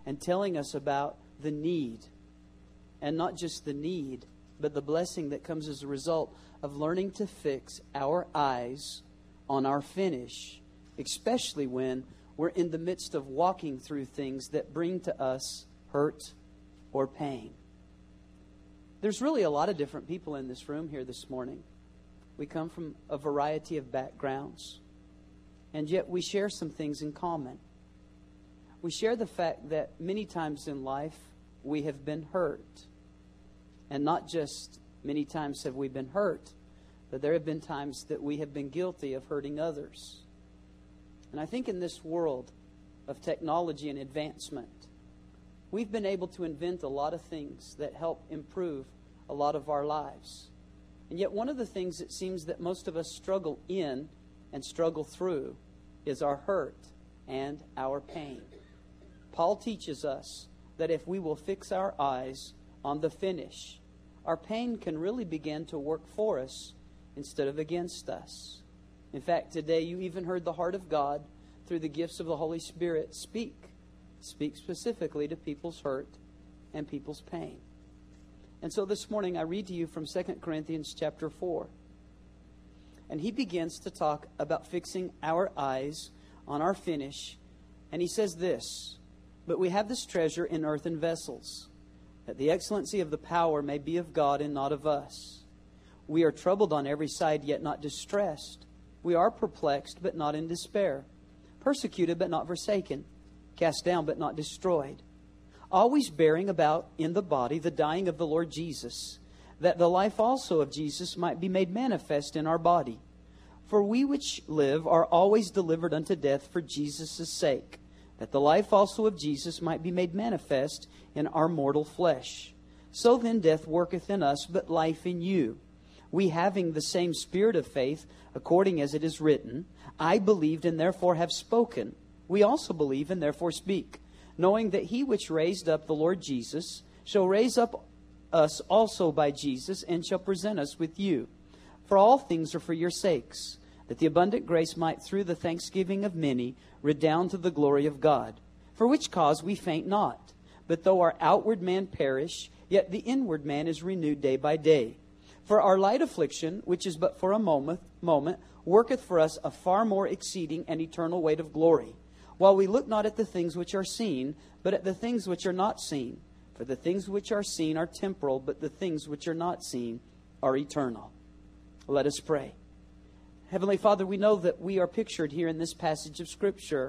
and telling us about the need. And not just the need, but the blessing that comes as a result of learning to fix our eyes on our finish, especially when we're in the midst of walking through things that bring to us hurt or pain. There's really a lot of different people in this room here this morning. We come from a variety of backgrounds, and yet we share some things in common. We share the fact that many times in life we have been hurt. And not just many times have we been hurt, but there have been times that we have been guilty of hurting others. And I think in this world of technology and advancement, we've been able to invent a lot of things that help improve a lot of our lives. And yet one of the things it seems that most of us struggle in and struggle through is our hurt and our pain. Paul teaches us that if we will fix our eyes on the finish, our pain can really begin to work for us instead of against us. In fact, today you even heard the heart of God through the gifts of the Holy Spirit speak specifically to people's hurt and people's pain. And so this morning I read to you from 2 Corinthians chapter 4. And he begins to talk about fixing our eyes on our finish. And he says this, "But we have this treasure in earthen vessels, that the excellency of the power may be of God and not of us. We are troubled on every side, yet not distressed. We are perplexed, but not in despair. Persecuted, but not forsaken. Cast down, but not destroyed. Always bearing about in the body the dying of the Lord Jesus, that the life also of Jesus might be made manifest in our body. For we which live are always delivered unto death for Jesus' sake, that the life also of Jesus might be made manifest in our mortal flesh. So then death worketh in us, but life in you. We having the same spirit of faith, according as it is written, I believed and therefore have spoken. We also believe and therefore speak, knowing that he which raised up the Lord Jesus shall raise up us also by Jesus, and shall present us with you. For all things are for your sakes, that the abundant grace might through the thanksgiving of many redound to the glory of God. For which cause we faint not, but though our outward man perish, yet the inward man is renewed day by day. For our light affliction, which is but for a moment, worketh for us a far more exceeding and eternal weight of glory, while we look not at the things which are seen, but at the things which are not seen. For the things which are seen are temporal, but the things which are not seen are eternal." Let us pray. Heavenly Father, we know that we are pictured here in this passage of Scripture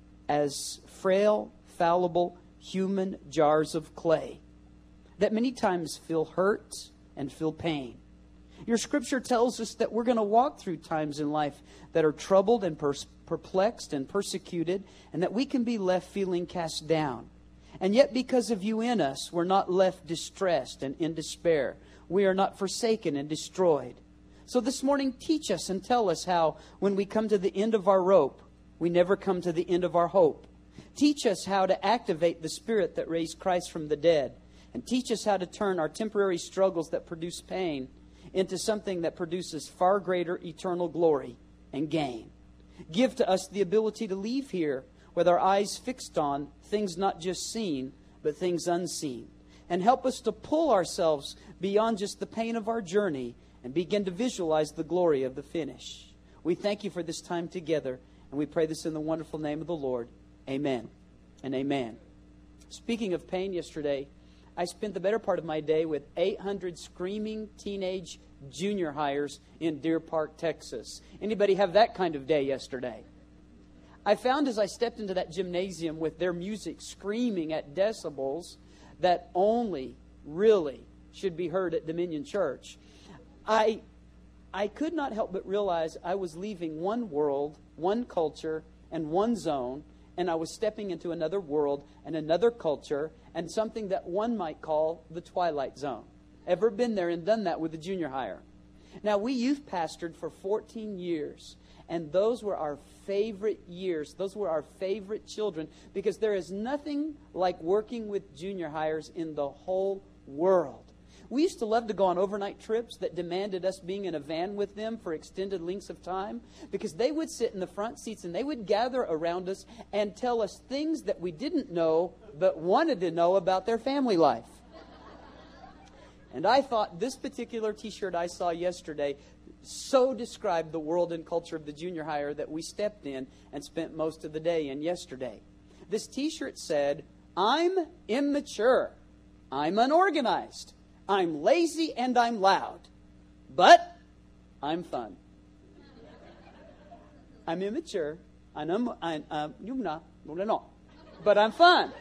as frail, fallible, human jars of clay that many times feel hurt and feel pain. Your Scripture tells us that we're going to walk through times in life that are troubled and perplexed and persecuted, and that we can be left feeling cast down. And yet because of you in us, we're not left distressed and in despair. We are not forsaken and destroyed. So this morning, teach us and tell us how when we come to the end of our rope, we never come to the end of our hope. Teach us how to activate the Spirit that raised Christ from the dead. And teach us how to turn our temporary struggles that produce pain into something that produces far greater eternal glory and gain. Give to us the ability to leave here with our eyes fixed on things not just seen, but things unseen. And help us to pull ourselves beyond just the pain of our journey and begin to visualize the glory of the finish. We thank you for this time together, and we pray this in the wonderful name of the Lord. Amen and amen. Speaking of pain, yesterday, I spent the better part of my day with 800 screaming teenage junior hires in Deer Park, Texas. Anybody have that kind of day yesterday? I found as I stepped into that gymnasium with their music screaming at decibels that only really should be heard at Dominion Church, I could not help but realize I was leaving one world, one culture, and one zone, and I was stepping into another world and another culture and something that one might call the Twilight Zone. Ever been there and done that with a junior hire? Now, we youth pastored for 14 years, and those were our favorite years. Those were our favorite children, because there is nothing like working with junior hires in the whole world. We used to love to go on overnight trips that demanded us being in a van with them for extended lengths of time, because they would sit in the front seats and they would gather around us and tell us things that we didn't know but wanted to know about their family life. And I thought this particular T-shirt I saw yesterday so described the world and culture of the junior higher that we stepped in and spent most of the day in yesterday. This T-shirt said, "I'm immature, I'm unorganized, I'm lazy, and I'm loud, but I'm fun." I'm immature, but I'm fun.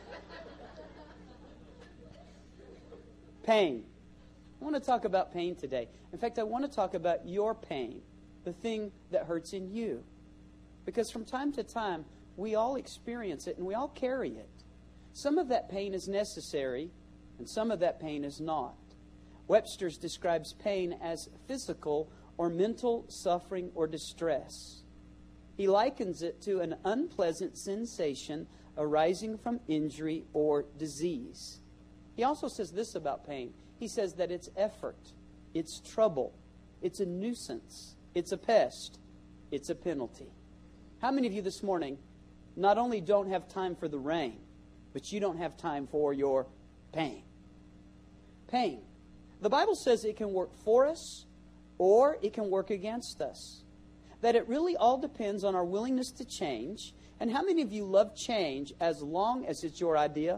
Pain. I want to talk about pain today. In fact, I want to talk about your pain, the thing that hurts in you. Because from time to time, we all experience it and we all carry it. Some of that pain is necessary, and some of that pain is not. Webster's describes pain as physical or mental suffering or distress. He likens it to an unpleasant sensation arising from injury or disease. He also says this about pain. He says that it's effort, it's trouble, it's a nuisance, it's a pest, it's a penalty. How many of you this morning not only don't have time for the rain, but you don't have time for your pain? Pain. The Bible says it can work for us or it can work against us. That it really all depends on our willingness to change. And how many of you love change as long as it's your idea?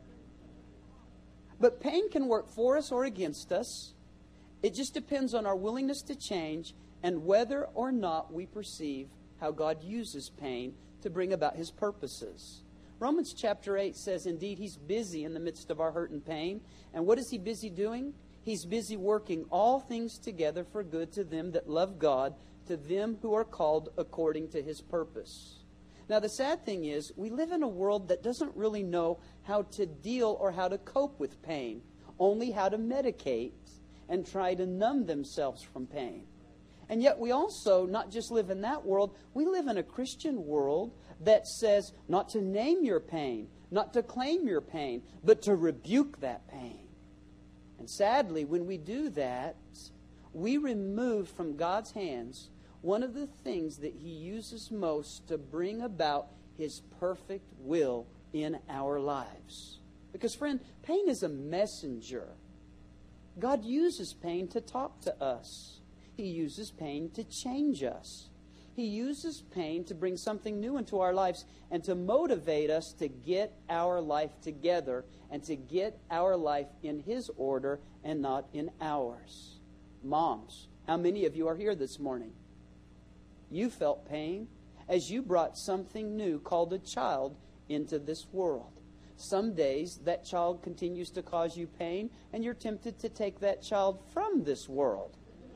But pain can work for us or against us. It just depends on our willingness to change and whether or not we perceive how God uses pain to bring about His purposes. Romans chapter 8 says, indeed, He's busy in the midst of our hurt and pain. And what is He busy doing? He's busy working all things together for good to them that love God, to them who are called according to His purpose. Now, the sad thing is, we live in a world that doesn't really know how to deal or how to cope with pain, only how to medicate and try to numb themselves from pain. And yet we also not just live in that world, we live in a Christian world that says not to name your pain, not to claim your pain, but to rebuke that pain. And sadly, when we do that, we remove from God's hands one of the things that He uses most to bring about His perfect will in our lives. Because, friend, pain is a messenger. God uses pain to talk to us. He uses pain to change us. He uses pain to bring something new into our lives and to motivate us to get our life together and to get our life in His order and not in ours. Moms, how many of you are here this morning? You felt pain as you brought something new called a child into this world. Some days that child continues to cause you pain and you're tempted to take that child from this world.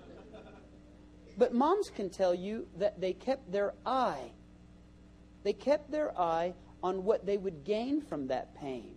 But moms can tell you that they kept their eye. They kept their eye on what they would gain from that pain.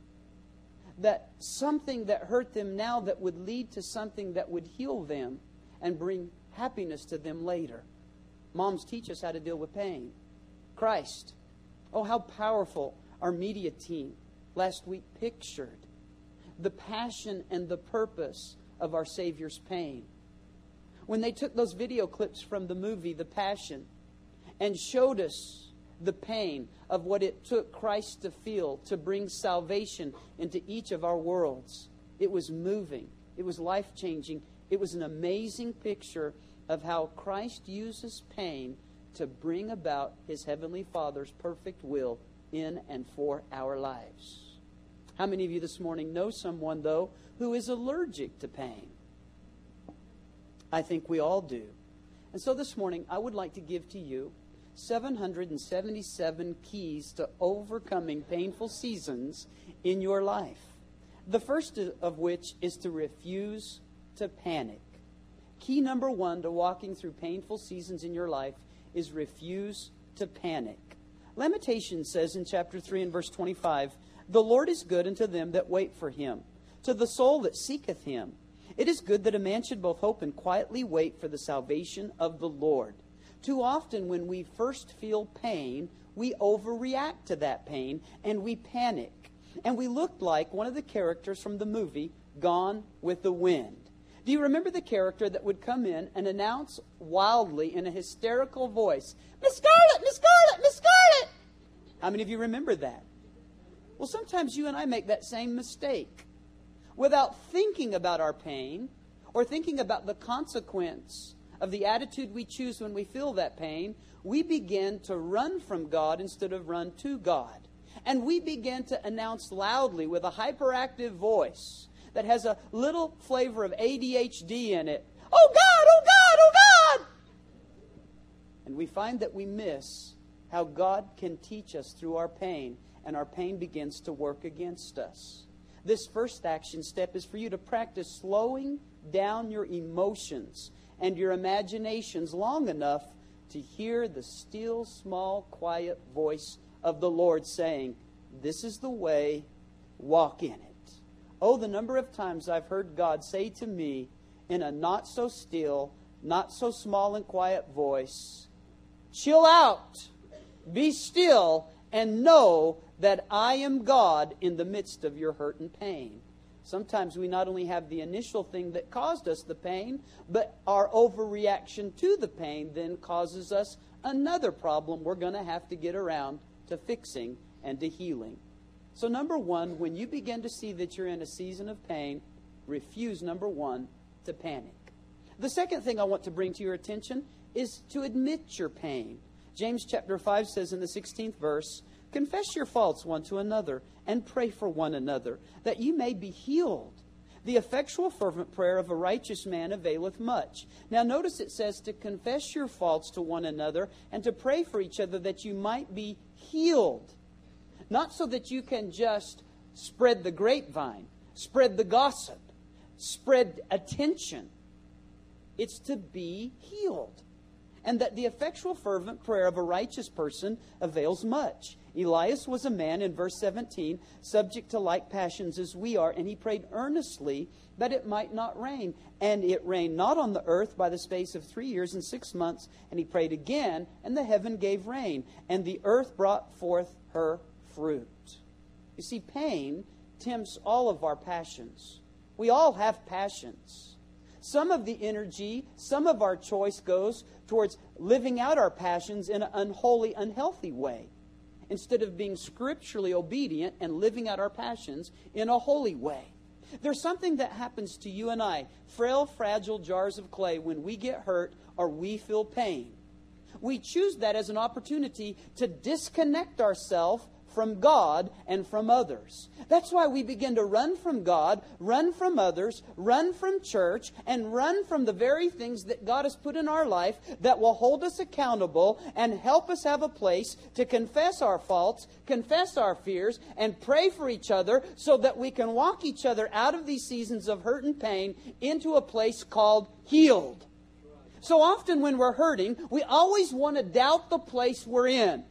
That something that hurt them now that would lead to something that would heal them and bring happiness to them later. Moms teach us how to deal with pain. Christ. Oh, how powerful our media team last week pictured the passion and the purpose of our Savior's pain. When they took those video clips from the movie, The Passion, and showed us the pain of what it took Christ to feel to bring salvation into each of our worlds. It was moving. It was life-changing. It was an amazing picture of how Christ uses pain to bring about His Heavenly Father's perfect will in and for our lives. How many of you this morning know someone, though, who is allergic to pain? I think we all do. And so this morning, I would like to give to you 777 keys to overcoming painful seasons in your life. The first of which is to refuse to panic. Key number 1 to walking through painful seasons in your life is refuse to panic. Lamentations says in chapter 3 and verse 25, "The Lord is good unto them that wait for Him, to the soul that seeketh Him. It is good that a man should both hope and quietly wait for the salvation of the Lord." Too often when we first feel pain, we overreact to that pain and we panic. And we looked like one of the characters from the movie Gone with the Wind. Do you remember the character that would come in and announce wildly in a hysterical voice, "Miss Scarlet, Miss Scarlet, Miss Scarlet"? How many of you remember that? Well, sometimes you and I make that same mistake. Without thinking about our pain or thinking about the consequence of the attitude we choose when we feel that pain, we begin to run from God instead of run to God. And we begin to announce loudly with a hyperactive voice that has a little flavor of ADHD in it, "Oh God, oh God, oh God!" And we find that we miss how God can teach us through our pain, and our pain begins to work against us. This first action step is for you to practice slowing down your emotions and your imaginations long enough to hear the still, small, quiet voice of the Lord saying, "This is the way, walk in it." Oh, the number of times I've heard God say to me in a not so still, not so small and quiet voice, "Chill out, be still, and know that I am God in the midst of your hurt and pain." Sometimes we not only have the initial thing that caused us the pain, but our overreaction to the pain then causes us another problem we're going to have to get around to fixing and to healing. So number one, when you begin to see that you're in a season of pain, refuse, number one, to panic. The second thing I want to bring to your attention is to admit your pain. James chapter 5 says in the 16th verse, "Confess your faults one to another and pray for one another, that you may be healed. The effectual fervent prayer of a righteous man availeth much." Now notice it says to confess your faults to one another and to pray for each other that you might be healed. Not so that you can just spread the grapevine, spread the gossip, spread attention. It's to be healed. And that the effectual fervent prayer of a righteous person avails much. Elias was a man, in verse 17, subject to like passions as we are, and he prayed earnestly that it might not rain. And it rained not on the earth by the space of 3 years and 6 months. And he prayed again, and the heaven gave rain, and the earth brought forth her fruit. You see, pain tempts all of our passions. We all have passions. Some of the energy, some of our choice goes towards living out our passions in an unholy, unhealthy way, instead of being scripturally obedient and living out our passions in a holy way. There's something that happens to you and I, frail, fragile jars of clay, when we get hurt or we feel pain. We choose that as an opportunity to disconnect ourselves from God and from others. That's why we begin to run from God, run from others, run from church, and run from the very things that God has put in our life that will hold us accountable and help us have a place to confess our faults, confess our fears, and pray for each other so that we can walk each other out of these seasons of hurt and pain into a place called healed. So often when we're hurting, we always want to doubt the place we're in.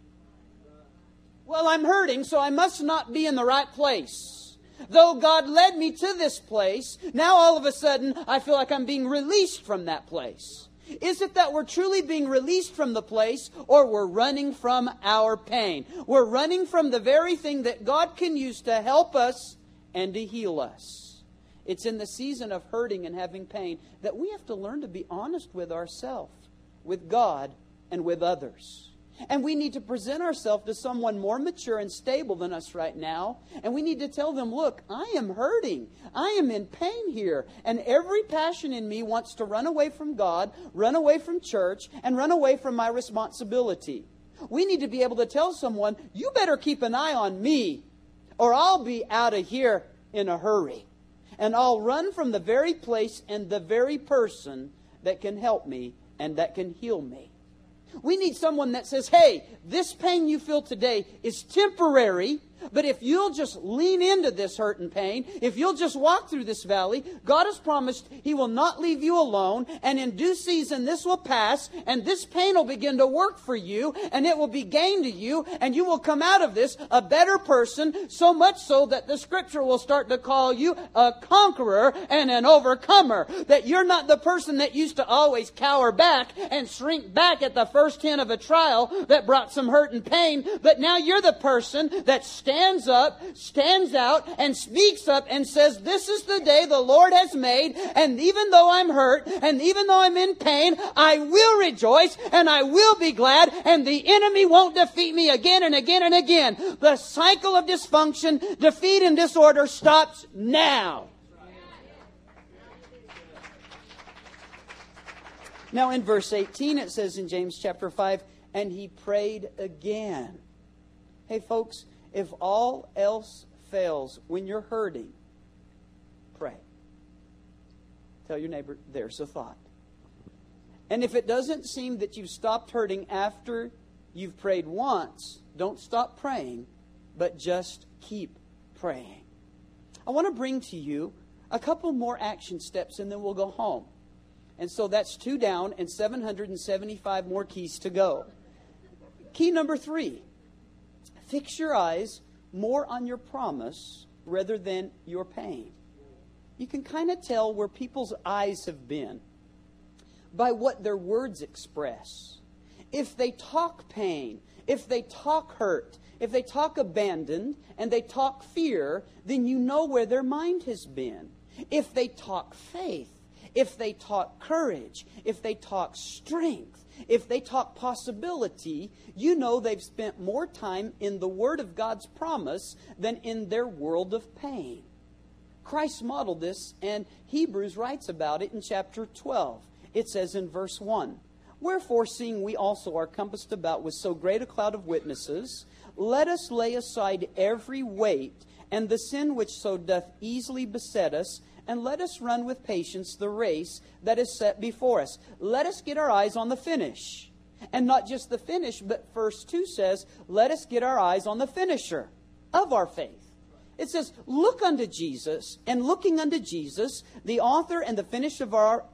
Well, I'm hurting, so I must not be in the right place. Though God led me to this place, now all of a sudden I feel like I'm being released from that place. Is it that we're truly being released from the place, or we're running from our pain? We're running from the very thing that God can use to help us and to heal us. It's in the season of hurting and having pain that we have to learn to be honest with ourselves, with God, and with others. And we need to present ourselves to someone more mature and stable than us right now. And we need to tell them, look, I am hurting. I am in pain here. And every passion in me wants to run away from God, run away from church, and run away from my responsibility. We need to be able to tell someone, you better keep an eye on me, or I'll be out of here in a hurry. And I'll run from the very place and the very person that can help me and that can heal me. We need someone that says, hey, this pain you feel today is temporary, but if you'll just lean into this hurt and pain, if you'll just walk through this valley, God has promised He will not leave you alone, and in due season this will pass, and this pain will begin to work for you, and it will be gain to you, and you will come out of this a better person, so much so that the Scripture will start to call you a conqueror and an overcomer. That you're not the person that used to always cower back and shrink back at the first hint of a trial that brought some hurt and pain, but now you're the person that stands stands up, stands out, and speaks up and says, this is the day the Lord has made, and even though I'm hurt, and even though I'm in pain, I will rejoice, and I will be glad, and the enemy won't defeat me again and again and again. The cycle of dysfunction, defeat, and disorder stops now. Now in verse 18 it says in James chapter 5, and he prayed again. Hey folks, if all else fails when you're hurting, pray. Tell your neighbor, there's a thought. And if it doesn't seem that you've stopped hurting after you've prayed once, don't stop praying, but just keep praying. I want to bring to you a couple more action steps and then we'll go home. And so that's 2 down and 775 more keys to go. Key number 3, fix your eyes more on your promise rather than your pain. You can kind of tell where people's eyes have been by what their words express. If they talk pain, if they talk hurt, if they talk abandoned, and they talk fear, then you know where their mind has been. If they talk faith, if they talk courage, if they talk strength, if they talk possibility, you know they've spent more time in the Word of God's promise than in their world of pain. Christ modeled this, and Hebrews writes about it in chapter 12. It says in verse 1, wherefore, seeing we also are compassed about with so great a cloud of witnesses, let us lay aside every weight and the sin which so doth easily beset us, and let us run with patience the race that is set before us. Let us get our eyes on the finish. And not just the finish, but verse 2 says, let us get our eyes on the finisher of our faith. It says, look unto Jesus, and looking unto Jesus, the author and the finisher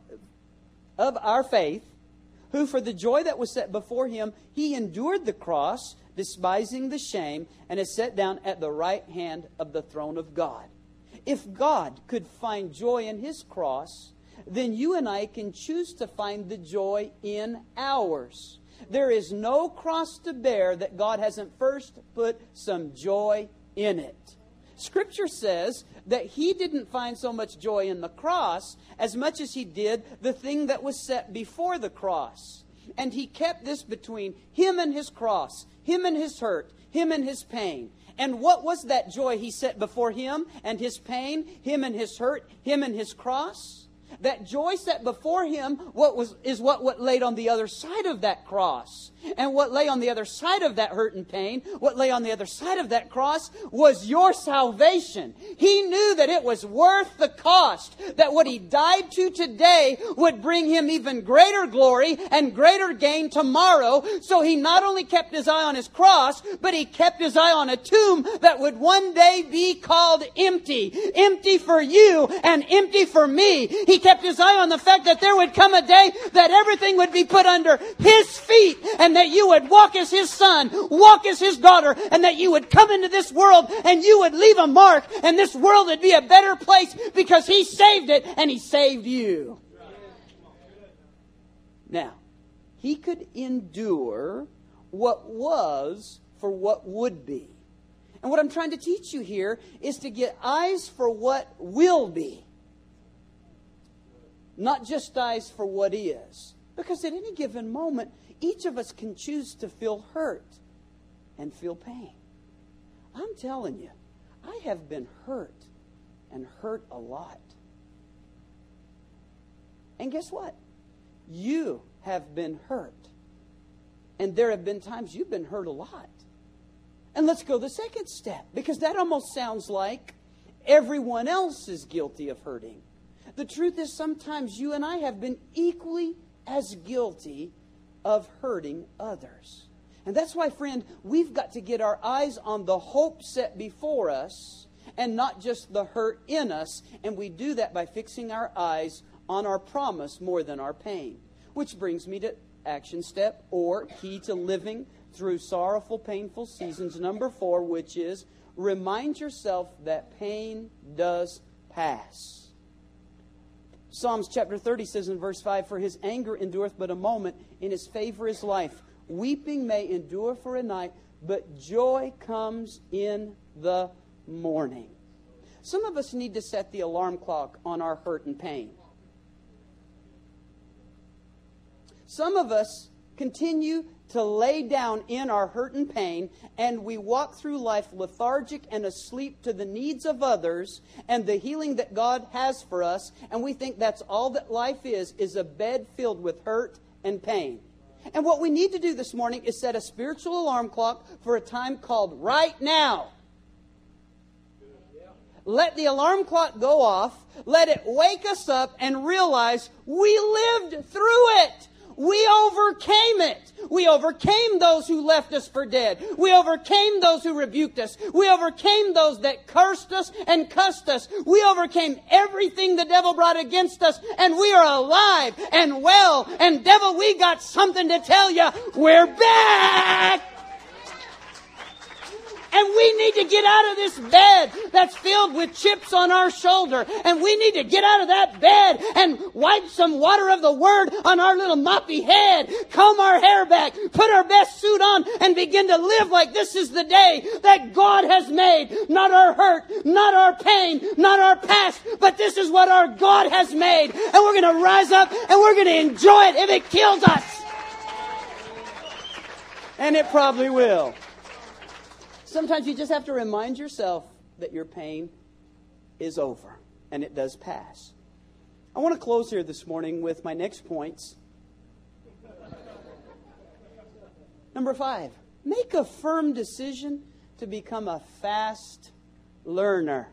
of our faith, who for the joy that was set before him, he endured the cross, despising the shame, and is set down at the right hand of the throne of God. If God could find joy in his cross, then you and I can choose to find the joy in ours. There is no cross to bear that God hasn't first put some joy in it. Scripture says that he didn't find so much joy in the cross as much as he did the thing that was set before the cross. And he kept this between him and his cross, him and his hurt, him and his pain. And what was that joy he set before him and his pain, him and his hurt, him and his cross? That joy set before him what laid on the other side of that cross. And what lay on the other side of that hurt and pain, what lay on the other side of that cross was your salvation. He knew that it was worth the cost, that what he died to today would bring him even greater glory and greater gain tomorrow. So he not only kept his eye on his cross, but he kept his eye on a tomb that would one day be called empty. Empty for you and empty for me. He kept his eye on the fact that there would come a day that everything would be put under his feet, and that you would walk as his son, walk as his daughter, and that you would come into this world and you would leave a mark, and this world would be a better place because he saved it and he saved you. Now, he could endure what was for what would be. And what I'm trying to teach you here is to get eyes for what will be. Not just eyes for what is. Because at any given moment, each of us can choose to feel hurt and feel pain. I'm telling you, I have been hurt and hurt a lot. And guess what? You have been hurt. And there have been times you've been hurt a lot. And let's go the second step, because that almost sounds like everyone else is guilty of hurting. The truth is sometimes you and I have been equally as guilty of hurting others. And that's why, friend, we've got to get our eyes on the hope set before us and not just the hurt in us. And we do that by fixing our eyes on our promise more than our pain. Which brings me to action step or key to living through sorrowful, painful seasons. Number 4, which is remind yourself that pain does pass. Psalms chapter 30 says in verse 5, for his anger endureth but a moment, in his favor is life. Weeping may endure for a night, but joy comes in the morning. Some of us need to set the alarm clock on our hurt and pain. Some of us continue to lay down in our hurt and pain, and we walk through life lethargic and asleep to the needs of others and the healing that God has for us, and we think that's all that life is a bed filled with hurt and pain. And what we need to do this morning is set a spiritual alarm clock for a time called right now. Let the alarm clock go off. Let it wake us up and realize we lived through it. We overcame it. We overcame those who left us for dead. We overcame those who rebuked us. We overcame those that cursed us and cussed us. We overcame everything the devil brought against us, and we are alive and well. And devil, we got something to tell you. We're back! And we need to get out of this bed that's filled with chips on our shoulder. And we need to get out of that bed and wipe some water of the Word on our little moppy head. Comb our hair back. Put our best suit on and begin to live like this is the day that God has made. Not our hurt, not our pain, not our past. But this is what our God has made. And we're going to rise up and we're going to enjoy it if it kills us. And it probably will. Sometimes you just have to remind yourself that your pain is over, and it does pass. I want to close here this morning with my next points. Number 5, make a firm decision to become a fast learner.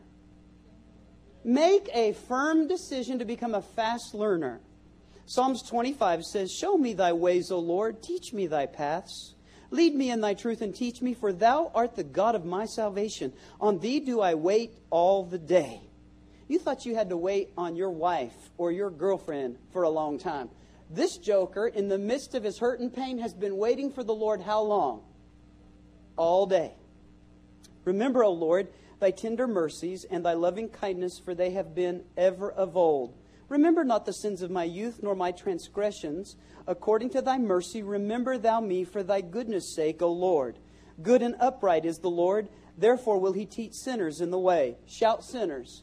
Make a firm decision to become a fast learner. Psalms 25 says, "Show me thy ways, O Lord, teach me thy paths. Lead me in thy truth and teach me, for thou art the God of my salvation. On thee do I wait all the day." You thought you had to wait on your wife or your girlfriend for a long time. This joker, in the midst of his hurt and pain, has been waiting for the Lord how long? All day. Remember, O Lord, thy tender mercies and thy loving kindness, for they have been ever of old. Remember not the sins of my youth, nor my transgressions. According to thy mercy, remember thou me for thy goodness' sake, O Lord. Good and upright is the Lord, therefore will he teach sinners in the way. Shout, sinners.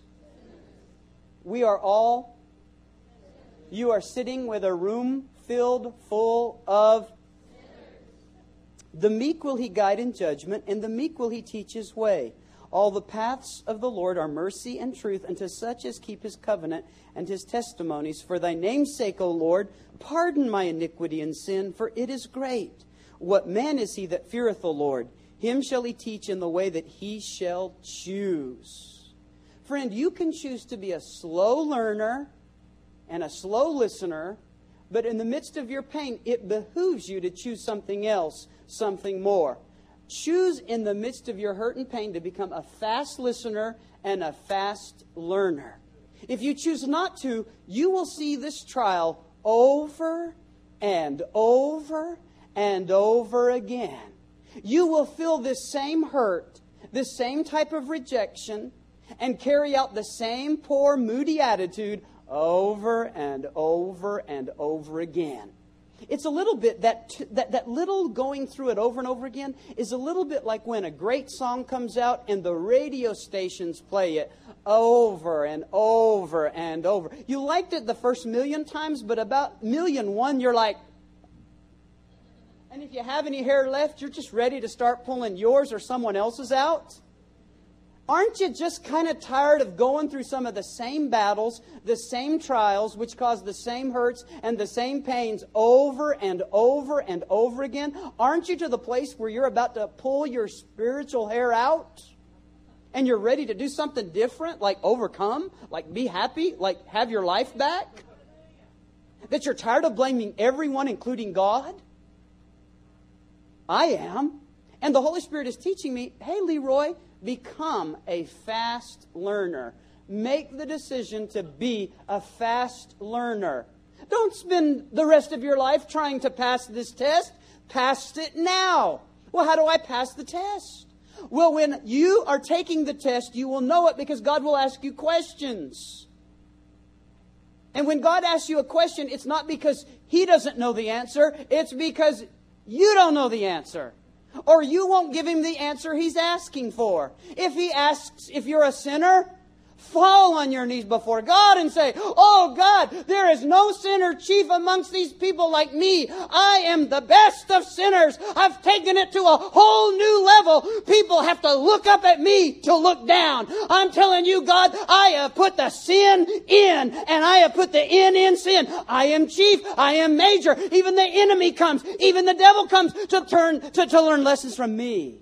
We are all, you are sitting with a room filled full of sinners. The meek will he guide in judgment, and the meek will he teach his way. All the paths of the Lord are mercy and truth unto such as keep his covenant and his testimonies. For thy name's sake, O Lord, pardon my iniquity and sin, for it is great. What man is he that feareth the Lord? Him shall he teach in the way that he shall choose. Friend, you can choose to be a slow learner and a slow listener, but in the midst of your pain, it behooves you to choose something else, something more. Choose in the midst of your hurt and pain to become a fast listener and a fast learner. If you choose not to, you will see this trial over and over and over again. You will feel this same hurt, this same type of rejection, and carry out the same poor, moody attitude over and over and over again. It's a little bit, that little going through it over and over again is a little bit like when a great song comes out and the radio stations play it over and over and over. You liked it the first million times, but about 1,000,001, you're like, and if you have any hair left, you're just ready to start pulling yours or someone else's out. Aren't you just kind of tired of going through some of the same battles, the same trials, which cause the same hurts and the same pains over and over and over again? Aren't you to the place where you're about to pull your spiritual hair out? And you're ready to do something different, like overcome, like be happy, like have your life back? That you're tired of blaming everyone, including God? I am. And the Holy Spirit is teaching me, hey, Leroy, become a fast learner. Make the decision to be a fast learner. Don't spend the rest of your life trying to pass this test. Pass it now. Well, how do I pass the test? Well, when you are taking the test, you will know it because God will ask you questions. And when God asks you a question, it's not because He doesn't know the answer. It's because you don't know the answer. or you won't give him the answer he's asking for. If he asks if you're a sinner, fall on your knees before God and say, "Oh God, there is no sinner chief amongst these people like me. I am the best of sinners. I've taken it to a whole new level. People have to look up at me to look down. I'm telling you, God, I have put the sin in, and I have put the in sin. I am chief. I am major. Even the enemy comes. Even the devil comes to learn lessons from me."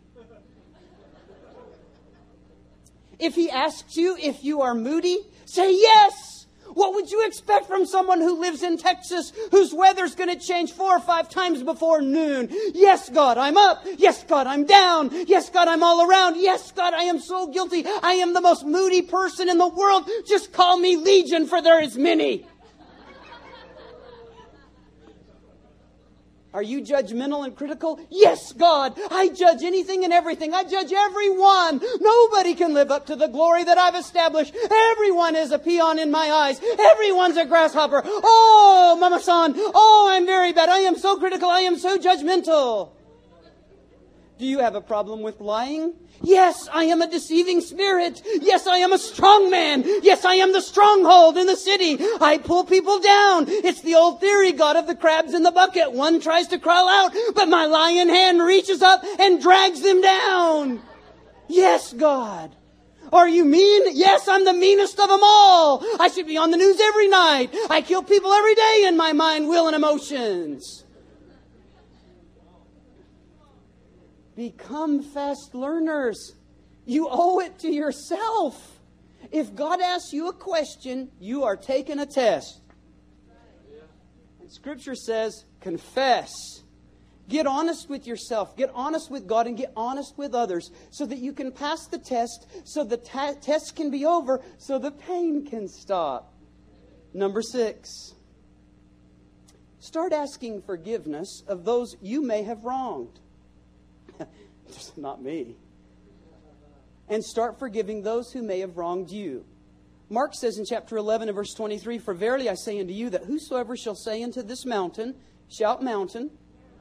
If he asks you if you are moody, say yes. What would you expect from someone who lives in Texas whose weather's going to change 4 or 5 times before noon? Yes, God, I'm up. Yes, God, I'm down. Yes, God, I'm all around. Yes, God, I am so guilty. I am the most moody person in the world. Just call me Legion, for there is many. Are you judgmental and critical? Yes, God. I judge anything and everything. I judge everyone. Nobody can live up to the glory that I've established. Everyone is a peon in my eyes. Everyone's a grasshopper. Oh, Mama-san. Oh, I'm very bad. I am so critical. I am so judgmental. Do you have a problem with lying? Yes, I am a deceiving spirit. Yes, I am a strong man. Yes, I am the stronghold in the city. I pull people down. It's the old theory, God of the crabs in the bucket. One tries to crawl out, but my lion hand reaches up and drags them down. Yes, God. Are you mean? Yes, I'm the meanest of them all. I should be on the news every night. I kill people every day in my mind, will, and emotions. Become fast learners. You owe it to yourself. If God asks you a question, you are taking a test. And Scripture says, confess. Get honest with yourself. Get honest with God and get honest with others so that you can pass the test, so the test can be over, so the pain can stop. Number 6. Start asking forgiveness of those you may have wronged. Not me. And start forgiving those who may have wronged you. Mark says in chapter 11 and verse 23, "For verily I say unto you that whosoever shall say unto this mountain, shout mountain,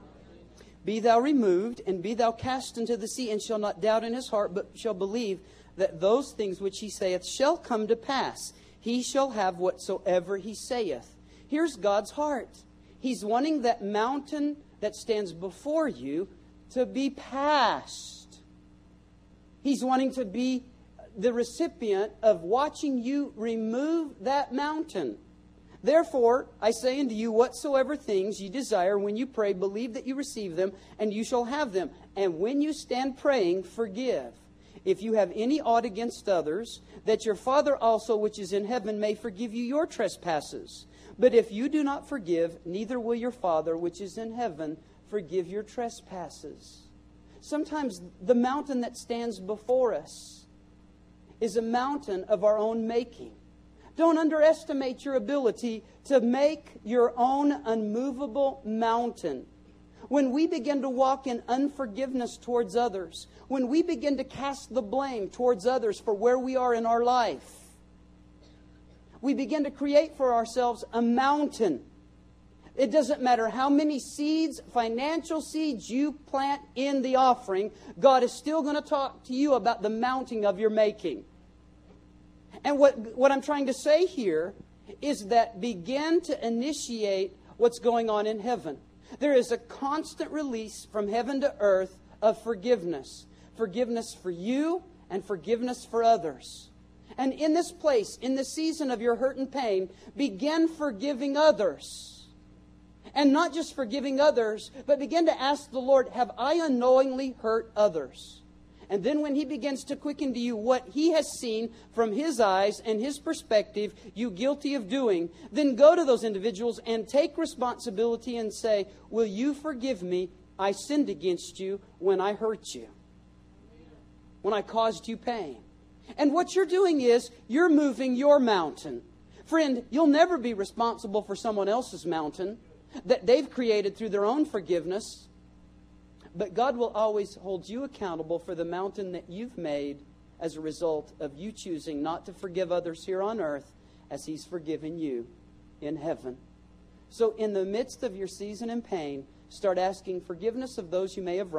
be thou removed, and be thou cast into the sea, and shall not doubt in his heart, but shall believe that those things which he saith shall come to pass, he shall have whatsoever he saith." Here's God's heart. He's wanting that mountain that stands before you to be passed. He's wanting to be the recipient of watching you remove that mountain. "Therefore, I say unto you, whatsoever things ye desire when you pray, believe that you receive them, and you shall have them. And when you stand praying, forgive, if you have any aught against others, that your Father also which is in heaven may forgive you your trespasses. But if you do not forgive, neither will your Father which is in heaven forgive your trespasses." Sometimes the mountain that stands before us is a mountain of our own making. Don't underestimate your ability to make your own unmovable mountain. When we begin to walk in unforgiveness towards others, when we begin to cast the blame towards others for where we are in our life, we begin to create for ourselves a mountain. It doesn't matter how many seeds, financial seeds you plant in the offering, God is still going to talk to you about the mountain of your making. And what I'm trying to say here is that begin to initiate what's going on in heaven. There is a constant release from heaven to earth of forgiveness. Forgiveness for you and forgiveness for others. And in this place, in the season of your hurt and pain, begin forgiving others. And not just forgiving others, but begin to ask the Lord, have I unknowingly hurt others? And then when He begins to quicken to you what He has seen from His eyes and His perspective, you guilty of doing, then go to those individuals and take responsibility and say, will you forgive me? I sinned against you when I hurt you, when I caused you pain. And what you're doing is you're moving your mountain. Friend, you'll never be responsible for someone else's mountain that they've created through their own forgiveness. But God will always hold you accountable for the mountain that you've made as a result of you choosing not to forgive others here on earth as He's forgiven you in heaven. So in the midst of your season in pain, start asking forgiveness of those you may have wronged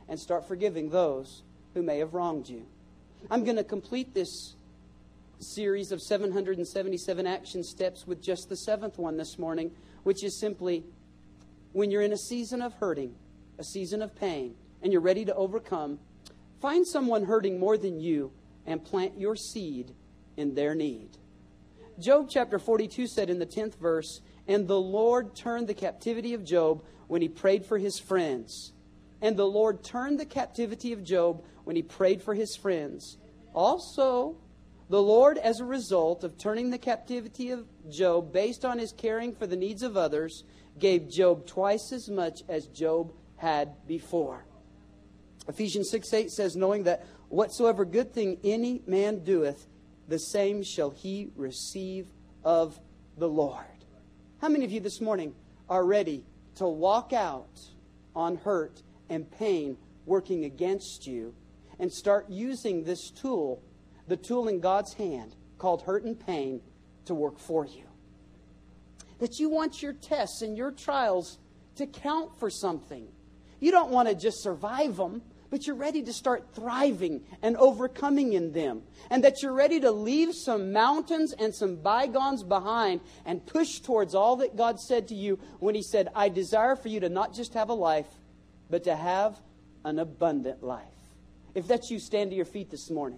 and start forgiving those who may have wronged you. I'm going to complete this series of 777 action steps with just the 7th one this morning, which is simply, when you're in a season of hurting, a season of pain, and you're ready to overcome, find someone hurting more than you and plant your seed in their need. Job chapter 42 said in the 10th verse, "And the Lord turned the captivity of Job when he prayed for his friends." And the Lord turned the captivity of Job when he prayed for his friends. Also, the Lord, as a result of turning the captivity of Job based on his caring for the needs of others, gave Job twice as much as Job had before. Ephesians 6:8 says, "Knowing that whatsoever good thing any man doeth, the same shall he receive of the Lord." How many of you this morning are ready to walk out on hurt and pain working against you and start using this tool, the tool in God's hand called hurt and pain, to work for you? That you want your tests and your trials to count for something. You don't want to just survive them, but you're ready to start thriving and overcoming in them. And that you're ready to leave some mountains and some bygones behind and push towards all that God said to you when He said, "I desire for you to not just have a life, but to have an abundant life." If that's you, stand to your feet this morning.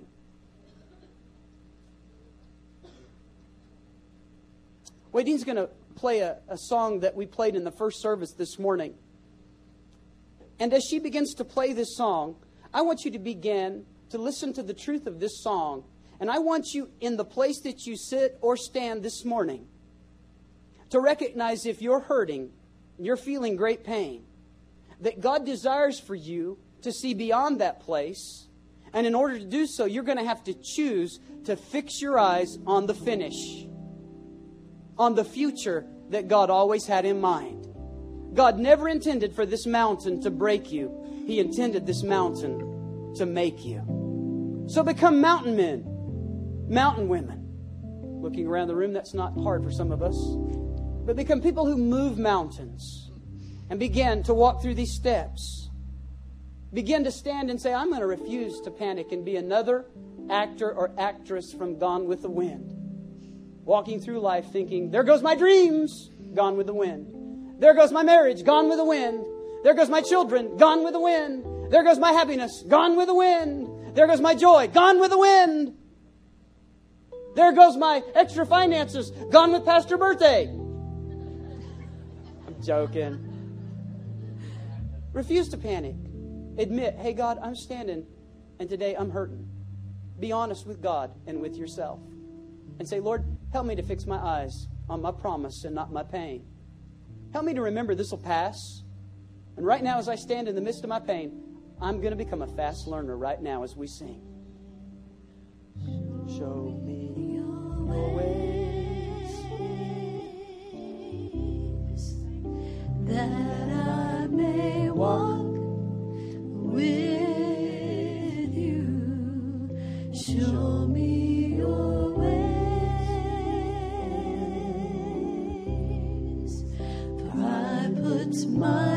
Waydine's going to play a song that we played in the first service this morning. And as she begins to play this song, I want you to begin to listen to the truth of this song. And I want you, in the place that you sit or stand this morning, to recognize if you're hurting, you're feeling great pain, that God desires for you to see beyond that place. And in order to do so, you're going to have to choose to fix your eyes on the finish, on the future that God always had in mind. God never intended for this mountain to break you. He intended this mountain to make you. So become mountain men, mountain women. Looking around the room, that's not hard for some of us. But become people who move mountains and begin to walk through these steps. Begin to stand and say, "I'm going to refuse to panic and be another actor or actress from Gone with the Wind." Walking through life thinking, "There goes my dreams, gone with the wind. There goes my marriage, gone with the wind. There goes my children, gone with the wind. There goes my happiness, gone with the wind. There goes my joy, gone with the wind. There goes my extra finances, gone with Pastor Birthday." I'm joking. Refuse to panic. Admit, "Hey God, I'm standing and today I'm hurting." Be honest with God and with yourself. And say, "Lord, help me to fix my eyes on my promise and not my pain. Help me to remember this will pass. And right now, as I stand in the midst of my pain, I'm going to become a fast learner right now as we sing." Show me your ways, that I may walk with you. Show me your ways, for I put my